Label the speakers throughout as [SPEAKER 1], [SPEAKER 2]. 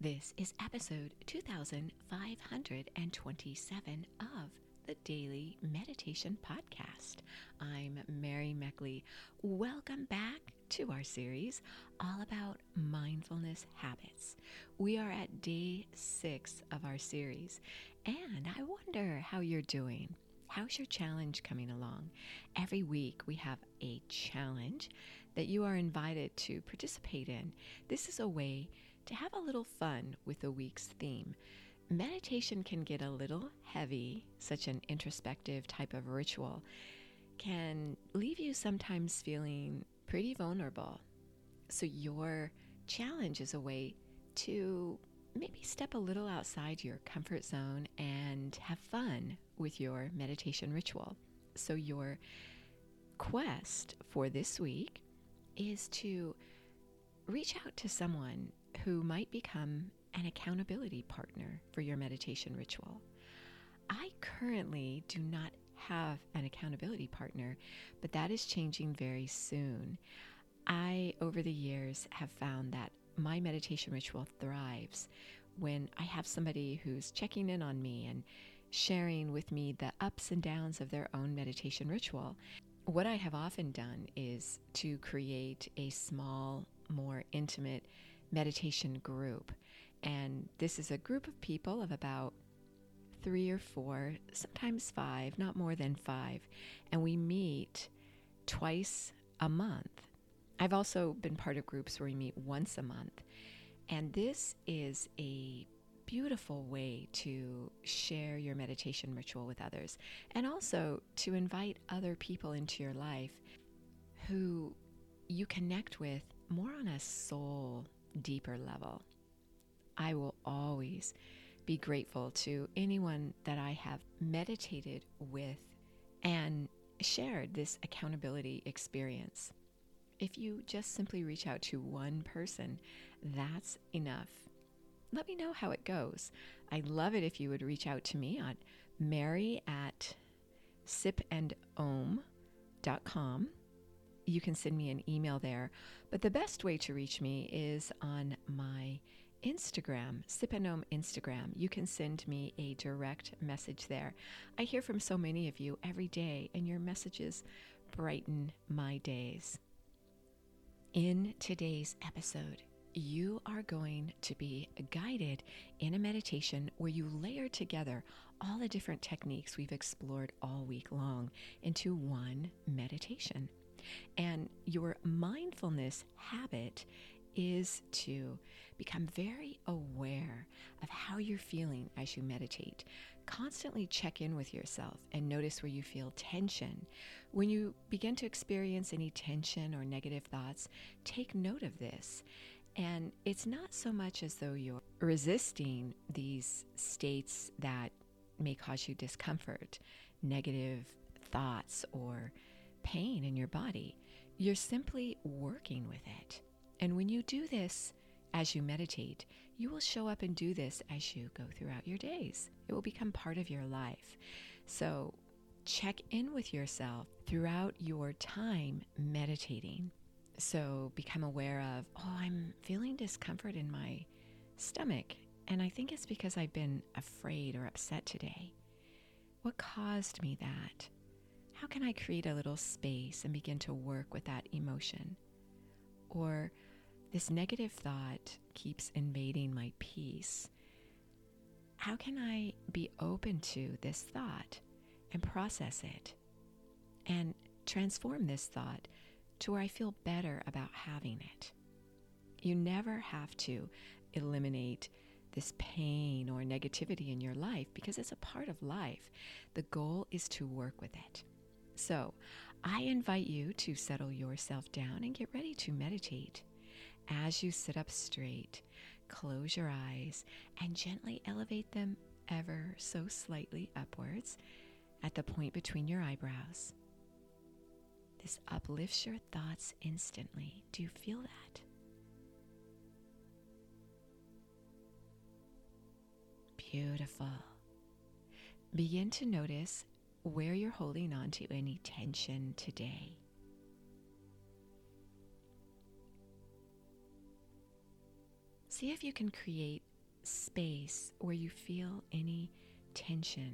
[SPEAKER 1] This is episode 2527 of the Daily Meditation Podcast. I'm Mary Meckley. Welcome back to our series all about mindfulness habits. We are at day 6 of our series, and I wonder how you're doing. How's your challenge coming along? Every week we have a challenge that you are invited to participate in. This is a way to have a little fun with the week's theme. Meditation can get a little heavy. Such an introspective type of ritual can leave you sometimes feeling pretty vulnerable. So your challenge is a way to maybe step a little outside your comfort zone and have fun with your meditation ritual. So your quest for this week is to reach out to someone who might become an accountability partner for your meditation ritual. I currently do not have an accountability partner, but that is changing very soon. I, over the years, have found that my meditation ritual thrives when I have somebody who's checking in on me and sharing with me the ups and downs of their own meditation ritual. What I have often done is to create a small, more intimate meditation group. And this is a group of people of about 3 or 4, sometimes 5, not more than 5. And we meet twice a month. I've also been part of groups where we meet once a month. And this is a beautiful way to share your meditation ritual with others, and also to invite other people into your life who you connect with more on a soul deeper level. I will always be grateful to anyone that I have meditated with and shared this accountability experience. If you just simply reach out to one person, that's enough. Let me know how it goes. I'd love it if you would reach out to me on mary@sipandom.com. You can send me an email there. But the best way to reach me is on my Instagram, Sip and Om Instagram. You can send me a direct message there. I hear from so many of you every day, and your messages brighten my days. In today's episode, you are going to be guided in a meditation where you layer together all the different techniques we've explored all week long into one meditation. And your mindfulness habit is to become very aware of how you're feeling as you meditate. Constantly check in with yourself and notice where you feel tension. When you begin to experience any tension or negative thoughts, take note of this. And it's not so much as though you're resisting these states that may cause you discomfort, negative thoughts, or pain in your body. You're simply working with it. And when you do this as you meditate, you will show up and do this as you go throughout your days. It will become part of your life. So check in with yourself throughout your time meditating. So become aware of, I'm feeling discomfort in my stomach, and I think it's because I've been afraid or upset today. What caused me that? How can I create a little space and begin to work with that emotion? Or this negative thought keeps invading my peace. How can I be open to this thought and process it and transform this thought to where I feel better about having it? You never have to eliminate this pain or negativity in your life because it's a part of life. The goal is to work with it. So I invite you to settle yourself down and get ready to meditate. As you sit up straight, close your eyes and gently elevate them ever so slightly upwards at the point between your eyebrows. This uplifts your thoughts instantly. Do you feel that? Beautiful. Begin to notice where you're holding on to any tension today. see if you can create space where you feel any tension.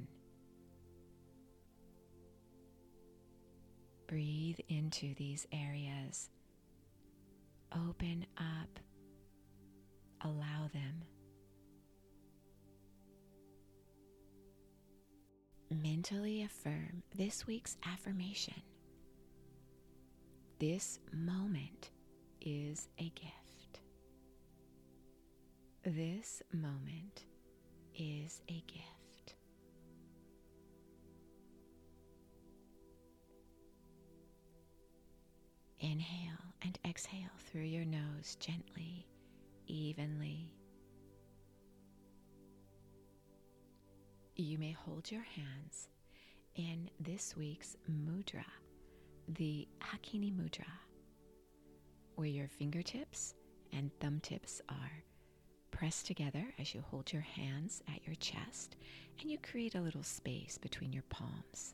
[SPEAKER 1] Breathe into these areas. Open up. Allow them. Mentally affirm this week's affirmation. This moment is a gift. This moment is a gift. Inhale and exhale through your nose gently, evenly. You may hold your hands in this week's mudra, the Hakini Mudra, where your fingertips and thumb tips are pressed together as you hold your hands at your chest and you create a little space between your palms.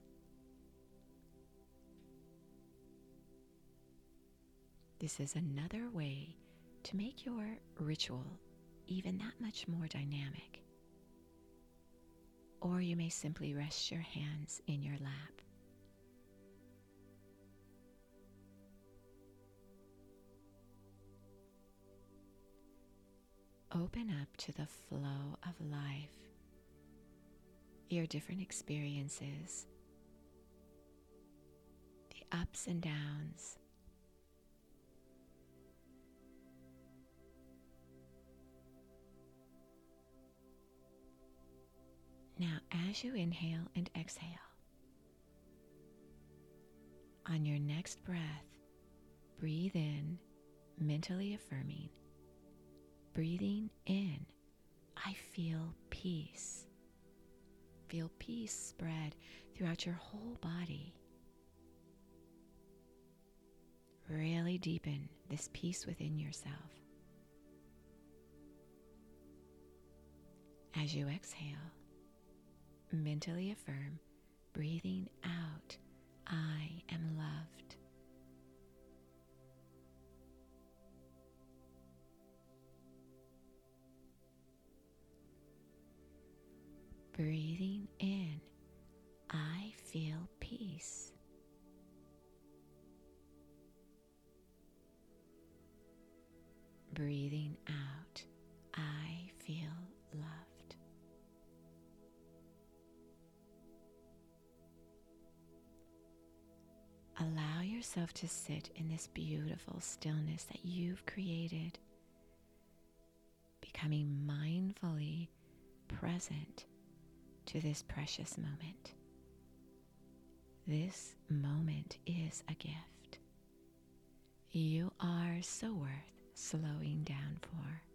[SPEAKER 1] This is another way to make your ritual even that much more dynamic. Or you may simply rest your hands in your lap. Open up to the flow of life, your different experiences, the ups and downs. Now, as you inhale and exhale, on your next breath, breathe in, mentally affirming. Breathing in, I feel peace. Feel peace spread throughout your whole body. Really deepen this peace within yourself. As you exhale, mentally affirm, breathing out, I am loved. Breathing in, I feel peace. Breathing out, I feel loved. Allow yourself to sit in this beautiful stillness that you've created, becoming mindfully present to this precious moment. This moment is a gift. You are so worth slowing down for.